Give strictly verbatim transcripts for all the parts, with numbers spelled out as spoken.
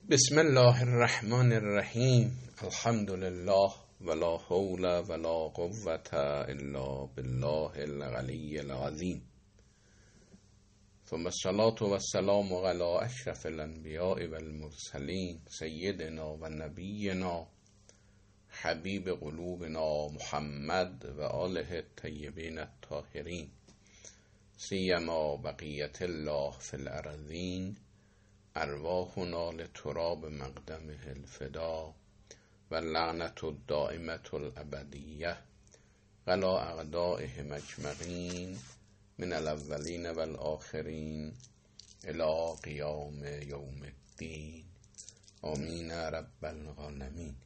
بسم الله الرحمن الرحیم. الحمد لله ولا حول ولا قوة الا بالله العلی العظیم. ثم الصلاة والسلام على اشرف الانبیاء والمرسلین سیدنا و نبینا حبیب قلوبنا محمد و آله الطیبین الطاهرین سیما بقیت الله فی الارضین ارواحنا لتراب مقدمه الفدا و لعنت الدائمة الابدیه على اعدائهم اجمعین من الاولین و الاخرین الی قیام یوم الدین آمین رب العالمین.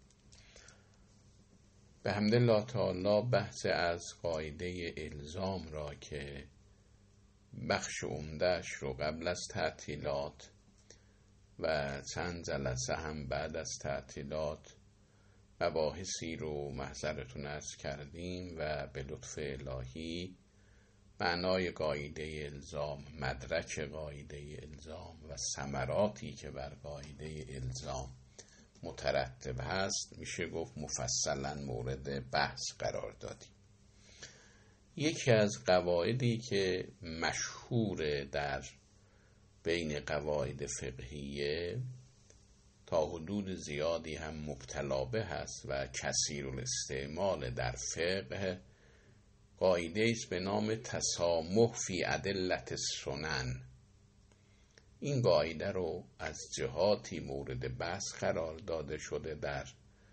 به حمد الله تعالی بحث از قاعده الزام را که بخش عمده‌اش رو قبل از تعطیلات و چند جلسه هم بعد از تعطیلات مباحثی رو محضرتون عرض کردیم و به لطف الهی معنای قاعده الزام، مدرک قاعده الزام و ثمراتی که بر قاعده الزام مترتب هست میشه گفت مفصلا مورد بحث قرار دادیم. یکی از قواعدی که مشهور در بین قواعد فقهیه تا حدود زیادی هم مبتلا به هست و کثیر الاستعمال در فقه، قاعده است به نام تسامح فی ادلة السنن. این قاعده رو از جهاتی مورد بحث قرار داده شده در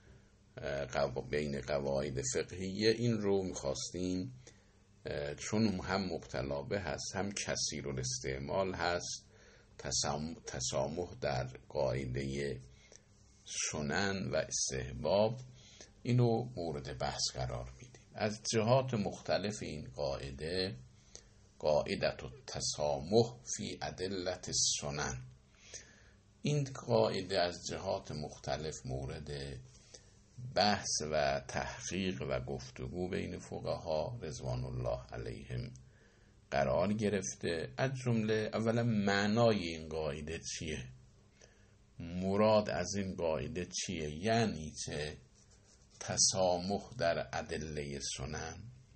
بین قواعد فقهیه. این رو میخواستیم چون هم مبتلا به هست هم کثیر الاستعمال هست، تسامح در قاعده سنن و استحباب، اینو مورد بحث قرار میدیم. از جهات مختلف این قاعده، قاعده التسامح فی ادلة السنن، این قاعده از جهات مختلف مورد بحث و تحقیق و گفتگو بین فقها رضوان الله علیهم قرار گرفته. از جمله اولا معنای این قاعده چیه؟ مراد از این قاعده چیه؟ یعنی چه تسامح در ادله سنن؟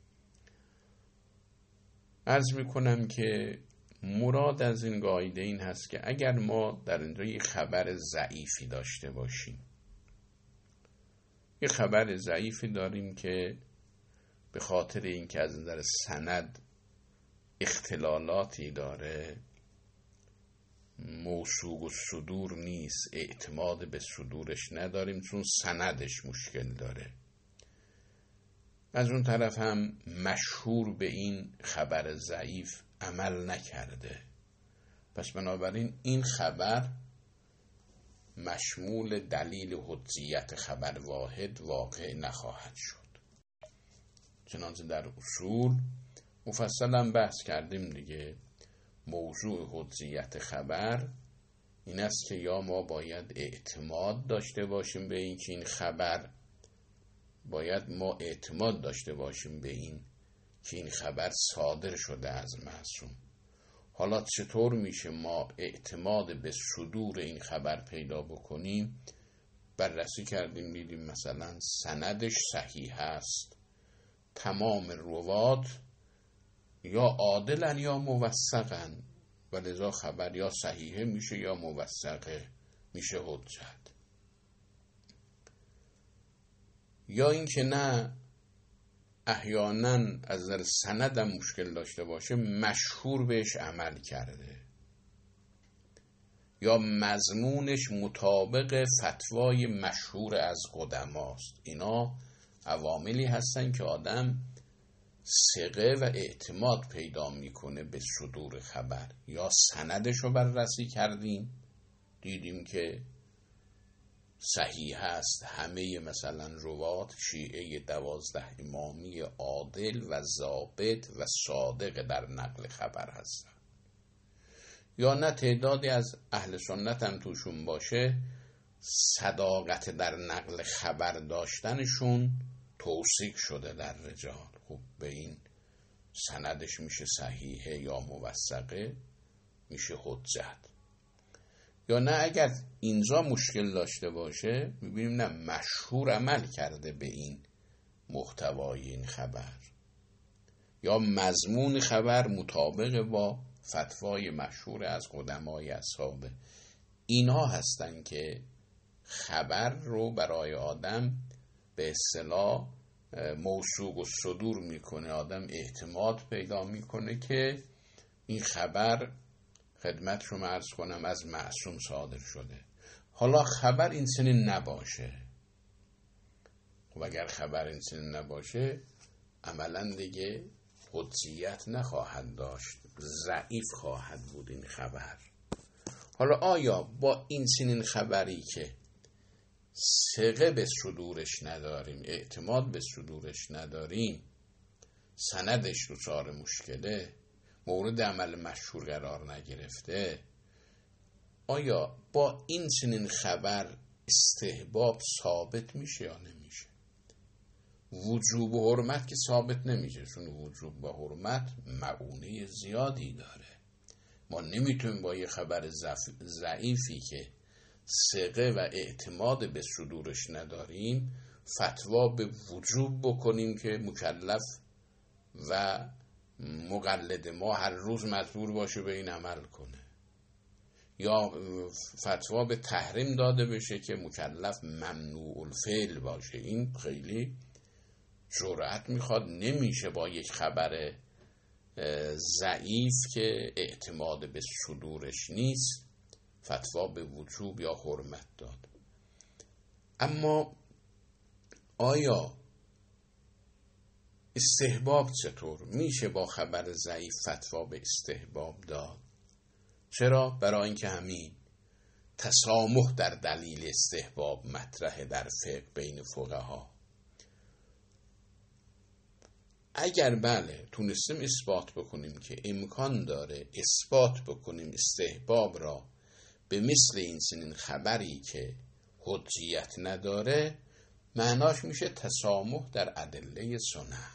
عرض میکنم که مراد از این قاعده این هست که اگر ما در اینجا یک خبر ضعیفی داشته باشیم، یک خبر ضعیفی داریم که به خاطر اینکه از نظر سند اختلالاتی داره، موثوق الصدور نیست، اعتماد به صدورش نداریم چون سندش مشکل داره، از اون طرف هم مشهور به این خبر ضعیف عمل نکرده، پس بنابراین این خبر مشمول دلیل حجیت خبر واحد واقع نخواهد شد. چنانچه در اصول مفصلا بحث کردیم دیگه، موضوع حجیت خبر این است که یا ما باید اعتماد داشته باشیم به این که این خبر باید ما اعتماد داشته باشیم به این که این خبر صادر شده از معصوم. حالا چطور میشه ما اعتماد به صدور این خبر پیدا بکنیم؟ بررسی کردیم، دیدیم مثلا سندش صحیح است، تمام روات یا عادلن یا موثقن و لذا خبر یا صحیحه میشه یا موثقه، میشه حجت. یا اینکه نه، احیانا از نظر سند هم مشکل داشته باشه، مشهور بهش عمل کرده یا مضمونش مطابق فتوای مشهور از قدماست. اینا عواملی هستن که آدم ثقه و اعتماد پیدا میکنه به صدور خبر. یا سندش رو بررسی کردیم، دیدیم که صحیح هست، همه مثلا روات شیعه دوازده امامی عادل و ضابط و صادق در نقل خبر هستن. یا نه، تعدادی از اهل سنت هم توشون باشه، صداقت در نقل خبر داشتنشون توثیق شده در رجال، خب به این سندش میشه صحیحه یا موثقه، میشه حجت. یا نه اگر اینجا مشکل داشته باشه میبینیم نه مشهور عمل کرده به این محتوای این خبر، یا مضمون خبر مطابق با فتوای مشهور از قدمای اصحابه. اینها هستن که خبر رو برای آدم به اصطلاح موثوق و صدور میکنه، آدم اعتماد پیدا میکنه که این خبر خدمت رو عرض کنم از معصوم صادر شده. حالا خبر این چنین نباشه، و اگر خبر این چنین نباشه عملا دیگه قدسیت نخواهد داشت، ضعیف خواهد بود این خبر. حالا آیا با این چنین خبری که ثقه به صدورش نداریم، اعتماد به صدورش نداریم، سندش دچار مشکله، مورد عمل مشهور قرار نگرفته، آیا با این چنین خبر استحباب ثابت میشه یا نمیشه؟ وجوب و حرمت که ثابت نمیشه، چون وجوب و حرمت معونه زیادی داره. ما نمیتونیم با یه خبر ضعیفی که ثقه و اعتماد به صدورش نداریم فتوا به وجوب بکنیم که مکلف و مقلد ما هر روز مجبور باشه به این عمل کنه، یا فتوا به تحریم داده بشه که مکلف ممنوع الفعل باشه. این خیلی جرأت میخواد، نمیشه با یک خبر ضعیف که اعتماد به صدورش نیست فتوا به وجوب یا حرمت داد. اما آیا استحباب چطور میشه با خبر ضعیف فتوا به استحباب داد؟ چرا؟ برای اینکه همین تسامح در دلیل استحباب مطرحه در فقه بین فقها. اگر بله تونستیم اثبات بکنیم که امکان داره اثبات بکنیم استحباب را به مثل این چنین خبری که حجیت نداره، معناش میشه تسامح در ادله سنن.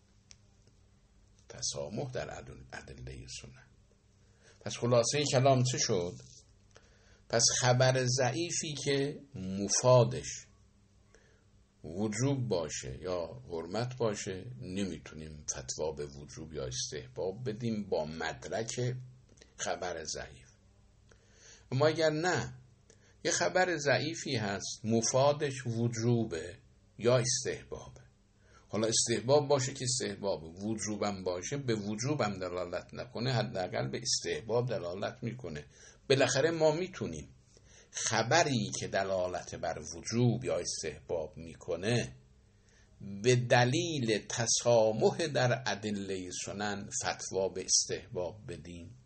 تسامح در ادله سنن. پس خلاصه کلام چه شد؟ پس خبر ضعیفی که مفادش وجوب باشه یا حرمت باشه نمیتونیم فتوا به وجوب یا استحباب بدیم با مدرک خبر ضعیف. اما اگر نه یه خبر ضعیفی هست مفادش وجوبه یا استحبابه، حالا استحباب باشه که استحباب، وجوبم باشه به وجوبم دلالت نکنه حداقل به استحباب دلالت میکنه. بالاخره ما میتونیم خبری که دلالت بر وجوب یا استحباب میکنه به دلیل تسامح در ادله سنن فتوا به استحباب بدیم.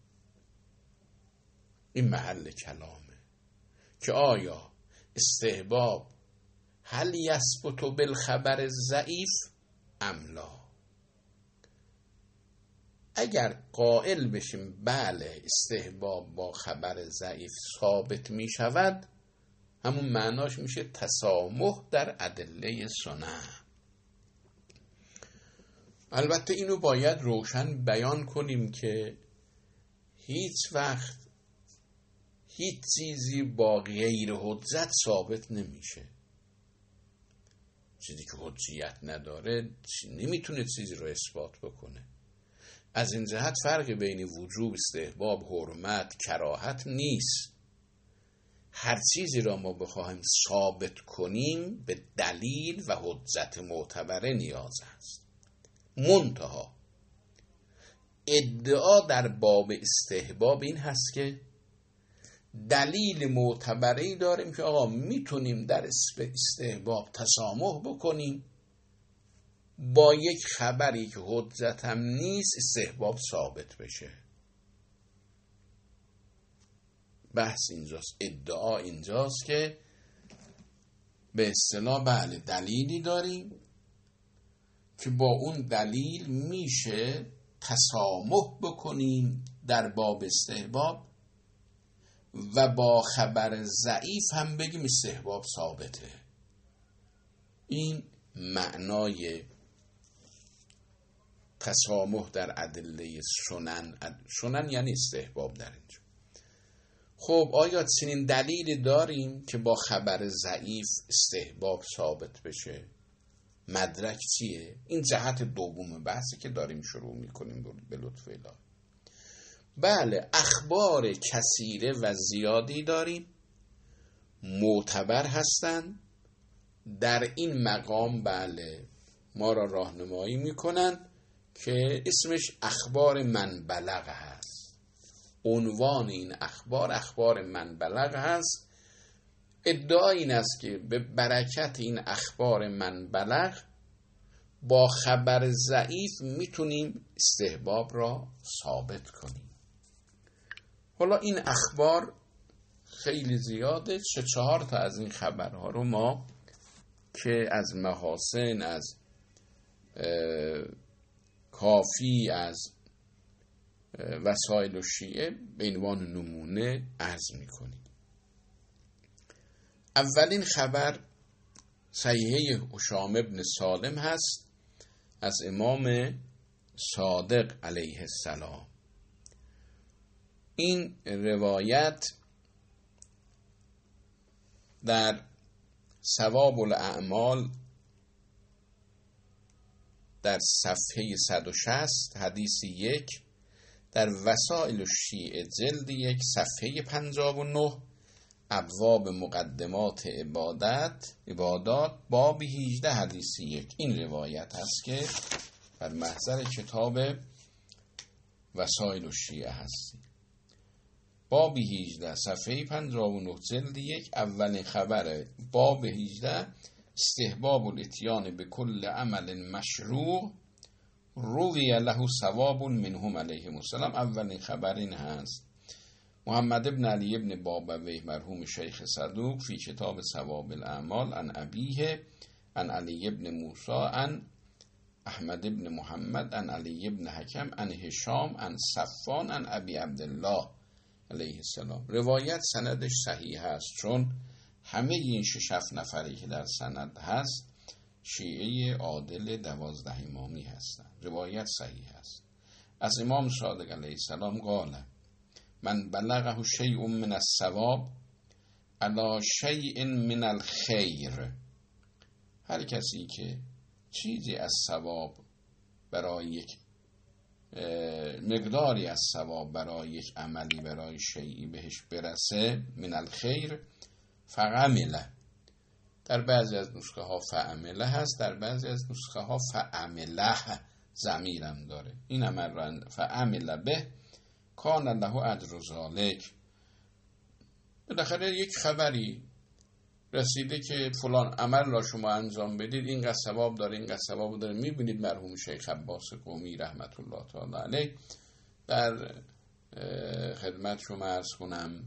این محل کلامه که آیا استحباب هل یثبت بالخبر ضعیف ام لا؟ اگر قائل بشیم بله استحباب با خبر ضعیف ثابت می شود، همون معناش میشه تسامح در ادله سنن. البته اینو باید روشن بیان کنیم که هیچ وقت هیچ چیزی با غیر حجت ثابت نمیشه. چیزی که حجیت نداره نمیتونه چیزی رو اثبات بکنه. از این جهت فرق بین وجوب، استحباب، حرمت، کراهت نیست. هر چیزی را ما بخواهیم ثابت کنیم به دلیل و حجت معتبره نیاز است. منتها ادعا در باب استحباب این هست که دلیل معتبری داریم که آقا میتونیم در استحباب تسامح بکنیم، با یک خبری که حجت هم نیست استحباب ثابت بشه. بحث اینجاست، ادعا اینجاست که به اصطلاح بله دلیلی داریم که با اون دلیل میشه تسامح بکنیم در باب استحباب و با خبر ضعیف هم بگیم استحباب ثابته. این معنای تسامح در ادله سنن. سنن یعنی استحباب در اینجا. خب آیا چنین دلیلی داریم که با خبر ضعیف استحباب ثابت بشه؟ مدرک چیه؟ این جهت دوم بحثی که داریم شروع میکنیم به لطف الهی. بله، اخبار کثیره و زیادی داریم، معتبر هستند، در این مقام بله ما را راهنمایی میکنن که اسمش اخبار من بلغ هست. عنوان این اخبار اخبار من بلغ هست. ادعا این است که به برکت این اخبار من بلغ با خبر ضعیف میتونیم استحباب را ثابت کنیم. حالا این اخبار خیلی زیاده، سه چهار تا از این خبرها رو ما که از محاسن، از کافی، از وسایل و شیعه به عنوان نمونه عرض میکنیم. اولین خبر صحیحه هشام ابن سالم هست از امام صادق علیه السلام. این روایت در ثواب الاعمال در صفحه صد و شصت حدیث یک، در وسائل الشیعه جلد یک صفحه پنجاه و نه، ابواب مقدمات عبادت عبادات باب هجده حدیث یک. این روایت هست که در محضر کتاب وسائل الشیعه هست. باب هجده صفحه پنجاه و نه جلد یک، اولین خبر باب هجده استحباب الاتیان به کل عمل مشروع روی له ثواب منهم علیهم السلام. اولین خبر این هست. محمد ابن علی ابن بابویه مرحوم شیخ صدوق فی کتاب ثواب الاعمال عن ابیه عن علی ابن موسی عن احمد ابن محمد عن علی ابن حکم عن هشام عن صفان عن ابی عبدالله علیه السلام. روایت سندش صحیح هست، چون همه این شش هفت نفری که در سند هست شیعه عادل دوازده امامی هستند. روایت صحیح هست. از امام صادق علیه السلام قال من بلغه شیء من الثواب علی شیء من الخیر. هر کسی که چیزی از ثواب برای یک مقداری از ثواب برای یک عملی، برای شیئی بهش برسه، من الخیر فعمله. در بعضی از نسخه ها فعمله هست، در بعضی از نسخه ها فعمله ضمیرم داره. این عمل را فعمله به کان له اجر ذلک. بالاخره یک خبری رسیده که فلان عمل را شما انجام بدید، اینقدر ثواب داره، اینقدر ثواب داره. میبینید مرحوم شیخ عباس قمی رحمت الله تعالی علیه در خدمت شما عرض کنم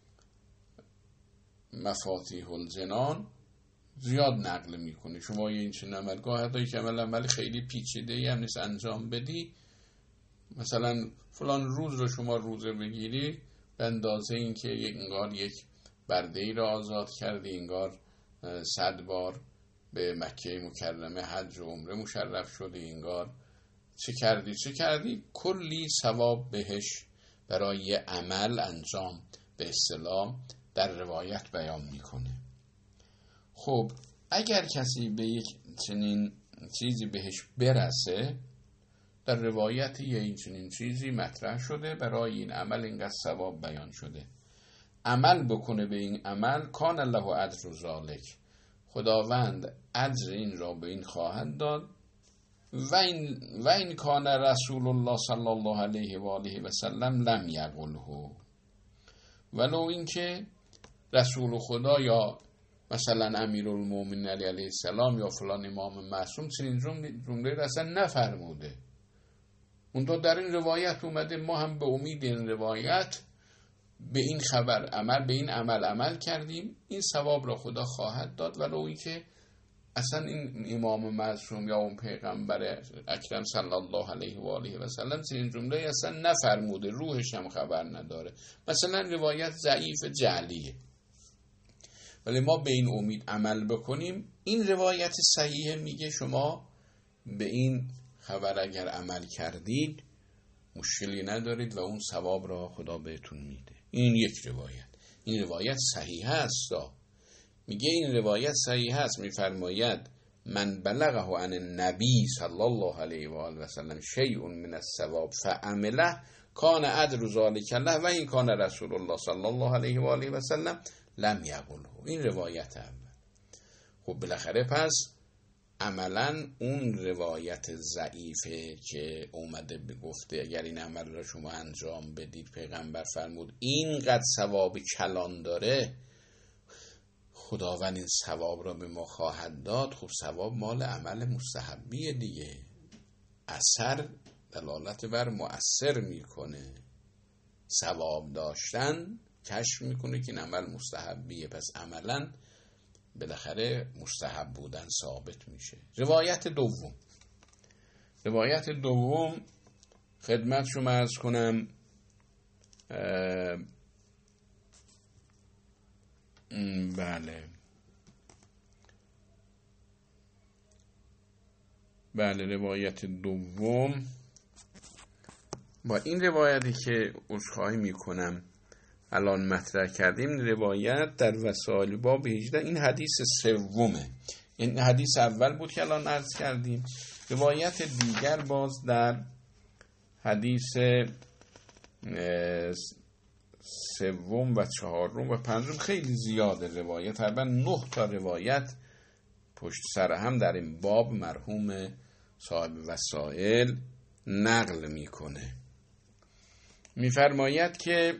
مفاتیح الجنان زیاد نقل میکنه. شما این چنین عملگاه حتی یک عمل عمل خیلی پیچیده هم نیست انجام بدی، مثلا فلان روز رو شما روزه بگیری به اندازه این که یک انگار یک برده ای را آزاد کردی، انگار صد بار به مکه مکرمه حج و عمره مشرف شدی، انگار چه کردی چه کردی کلی ثواب بهش برای عمل انجام به اصطلاح در روایت بیان میکنه. خب اگر کسی به یک چنین چیزی بهش برسه، در روایت یه این چنین چیزی مطرح شده، برای این عمل اینقدر ثواب بیان شده، عمل بکنه به این عمل، کان له اجر ذلک، خداوند اجر این را به این خواهد داد. و این و این کان رسول الله صلی الله علیه و آله و سلم لم یقله، ولو اینکه رسول خدا یا مثلا امیرالمومنین علی علیه السلام یا فلان امام معصوم چنین جمله را اصلا نفرموده. اونطور در این روایت اومده، ما هم به امید این روایت به این خبر عمل به این عمل عمل کردیم، این ثواب را خدا خواهد داد. ولو اینکه اصلا این امام معصوم یا اون پیغمبر اکرم صلی الله علیه و آله و سلم این جمله اصلا نفرموده، روحش هم خبر نداره، مثلا روایت ضعیف جعلیه، ولی ما به این امید عمل بکنیم. این روایت صحیح میگه شما به این خبر اگر عمل کردید مشکلی ندارید و اون ثواب را خدا بهتون میده. این یک روایت. این روایت صحیح است. میگه این روایت صحیح است، میفرماید من بلغه عن النبی صلی الله علیه و آله و سلم شیء من الثواب فعمله کان ادر ذلک له و این کان رسول الله صلی الله علیه و آله و سلم لم یقله. این روایت اول. خب بالاخره پس عملا اون روایت ضعیفه که اومده بگفته اگر این عمل را شما انجام بدید پیغمبر فرمود اینقدر ثواب کلان داره، خداوند این ثواب را به ما خواهد داد. خب ثواب مال عمل مستحبیه دیگه، اثر دلالت بر مؤثر میکنه. ثواب داشتن کشف میکنه که این عمل مستحبیه، پس عملا بالاخره مستحب بودن ثابت میشه. روایت دوم روایت دوم خدمت شما عرض کنم بله بله روایت دوم با این روایتی که عذرخواهی میکنم الان مطرح کردیم، روایت در وسائل باب هجده، این حدیث سومه. این حدیث اول بود که الان عرض کردیم. روایت دیگر باز در حدیث سوم و چهارم و پنجم خیلی زیاده روایت، تقریبا نه تا روایت پشت سر هم در این باب مرحوم صاحب وسائل نقل میکنه. میفرماید که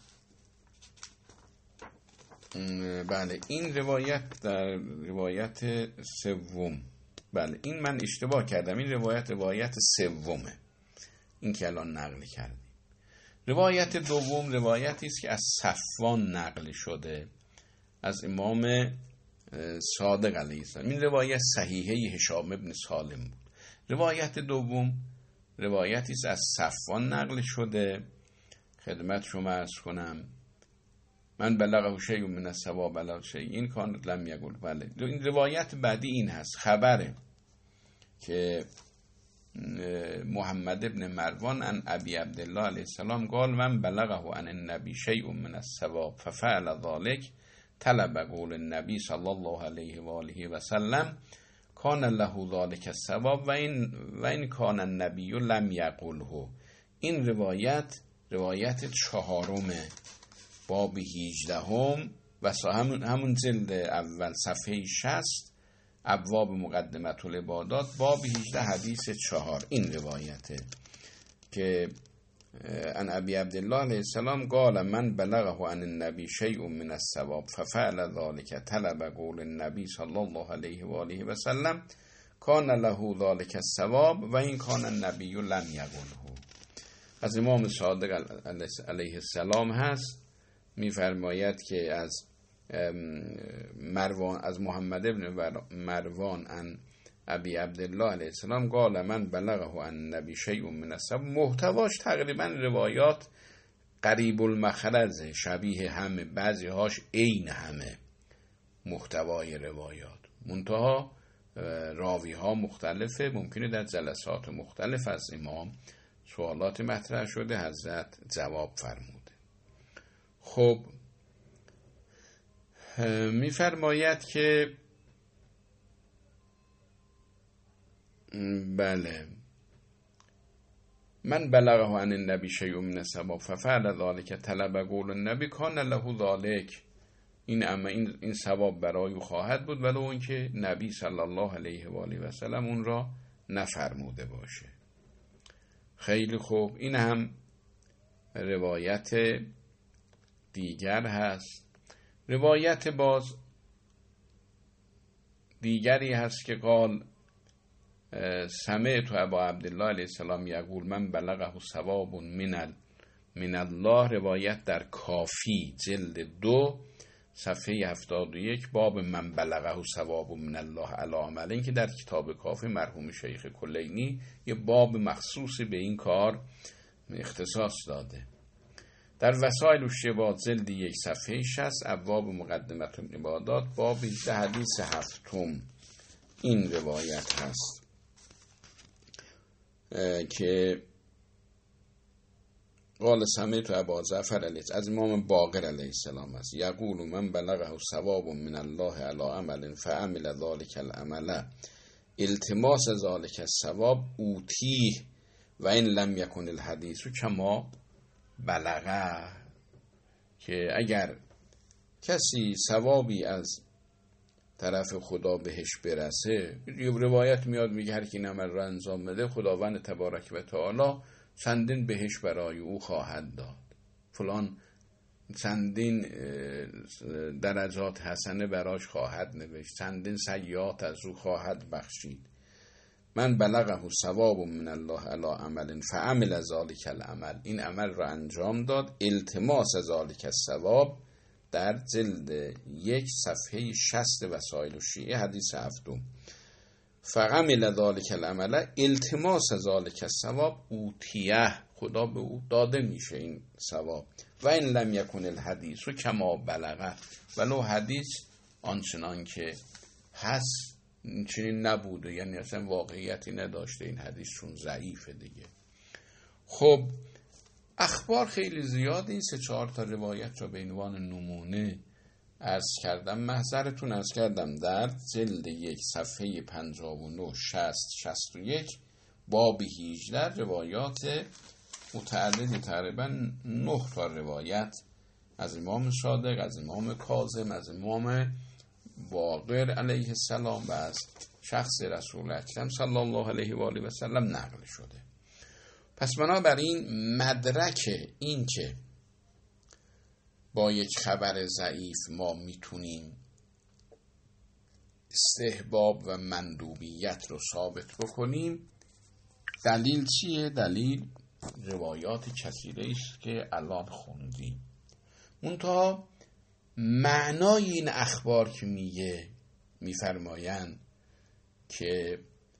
بله این روایت در روایت سوم، بله این من اشتباه کردم، این روایت روایت سومه، این که الان نقل کردیم. روایت دوم روایتی است که از صفوان نقل شده از امام صادق علیه السلام. این روایت صحیحه هشام ابن سالم بود. روایت دوم روایتی است از صفوان نقل شده، خدمت شما عرض کنم من بلغه شیء من الثواب علی شیء این کان لم یقل. بله این روایت بعدی این هست، خبره که محمد ابن مروان عن ابی عبدالله علیه السلام قال من بلغه عن النبی شیء من الثواب ففعل ذلك طلب قول النبی صلی الله علیه و آله و سلم کان له ذلك الثواب و این و این کان النبی لم یقله. این روایت روایت چهارمه، باب هجدهم و همون همون جلد اول صفحه شصت ابواب مقدمت العبادات باب هجده حدیث چهار. این روایته که ان ابی عبدالله علیه السلام قال من بلغه عن النبی شیء من الثواب ففعل ذلك طلب قول النبی صلی الله علیه و آله و سلم کان له ذلك الثواب و این کان النبی لم یقله. از امام صادق علیه السلام هست، میفرماید که از مروان از محمد ابن مروان عن ابی عبدالله علیه السلام قال من بلغه عن النبی شیء من الثواب. محتواش تقریبا روایات قریب المخرج، شبیه همه، بعضی هاش عین همه محتوای روایات، منتها راوی ها مختلفه. ممکنه در جلسات مختلف از امام سوالات مطرح شده، حضرت جواب فرموده. خب میفرماید که بله من بلغه عن النبی شیء من الثواب ففعل ذلك طلب قول النبی کان له ذلك. این اما این این ثواب برای او خواهد بود ولو اینکه نبی صلی الله علیه و آله و سلم اون را نفرموده باشه. خیلی خوب، این هم روایت دیگر هست. روایت باز دیگری هست که قال سمعت ابا عبدالله علیه السلام یقول من بلغه ثواب من من الله. روایت در کافی جلد دو صفحه هفتاد و یک باب من بلغه ثواب من الله علی عمل. این که در کتاب کافی مرحوم شیخ کلینی یه باب مخصوص به این کار اختصاص داده. در وسائل الشباب جلد یک صفحه شصت ابواب مقدمت العبادات باب هجده حدیث هفتم این روایت هست که قال سمعت ابا جعفر علیه از امام باقر علیه السلام است یقول من بلغه ثواب من الله علی عمل فعمل ذلك العمل التماس ذلك الثواب اوتیه و این لم یکن الحدیث کما بلغه، که اگر کسی ثوابی از طرف خدا بهش برسه، یه روایت میاد میگه هر کی این عمل رو انجام بده خداوند تبارک و تعالی چندین بهش برای او خواهد داد، فلان چندین درجات حسنه براش خواهد نوشت، چندین سیئات از او خواهد بخشید. من بلغه ثواب من الله علی عمل فعمل ذلك العمل، این عمل را انجام داد، التماس ذلك الثواب، در جلد یک صفحه شصت وسائل الشیعه حدیث هفتم. فعمل ذلك العمل التماس ذلك الثواب اوتیه، خدا به او داده میشه این ثواب. و این لم یکن الحدیث و کما بلغه، ولو حدیث آنچنان که هست چنین نبوده، یعنی اصلا واقعیتی نداشته این حدیث، چون ضعیفه دیگه. خب اخبار خیلی زیاد، این سه چهار تا روایت را به عنوان نمونه عرض کردم. محضرتون عرض کردم در جلد یک صفحه پنجاه و نه، شصت، شصت و یک، باب هجده روایات متعدد، تقریبا نه تا روایت از امام صادق، از امام کاظم، از امام باقر علیه السلام و از شخص رسول اکرم صلی الله علیه و آله و سلم نقل شده. پس بنابراین مدرک این که با یک خبر ضعیف ما میتونیم استحباب و مندوبیت رو ثابت بکنیم، دلیل چیه؟ دلیل روایات کثیره است که الان خوندیم. منتها معنای این اخبار که میگه، میفرمایند که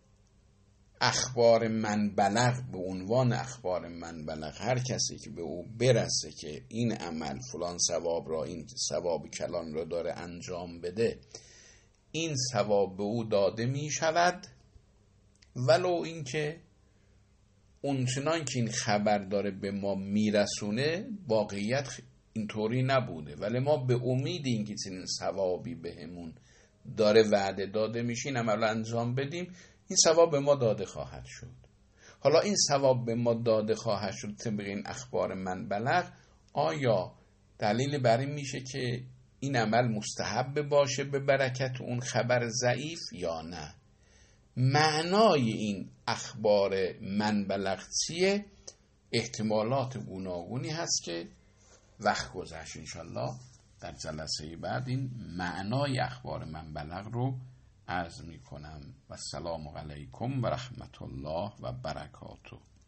اخبار من بلغ، به عنوان اخبار من بلغ، هر کسی که به او برسه که این عمل فلان ثواب را، این ثواب کلان را داره انجام بده، این ثواب به او داده می شود، ولو اینکه اونچنان که این خبر داره به ما میرسونه واقعیت اینطوری نبوده، ولی ما به امید اینکه چنین ثوابی بهمون داره وعده داده میشه این عمل انجام بدیم، این ثواب به ما داده خواهد شد. حالا این ثواب به ما داده خواهد شد طبق این اخبار من بلغ، آیا دلیل بر این میشه که این عمل مستحب باشه به برکت اون خبر ضعیف یا نه؟ معنای این اخبار من بلغ چیه؟ احتمالات گوناگونی هست که وقت گذشت انشالله در جلسه بعد این معنای اخبار من بلغ رو عرض می کنم. و السلام علیکم و رحمت الله و برکاته.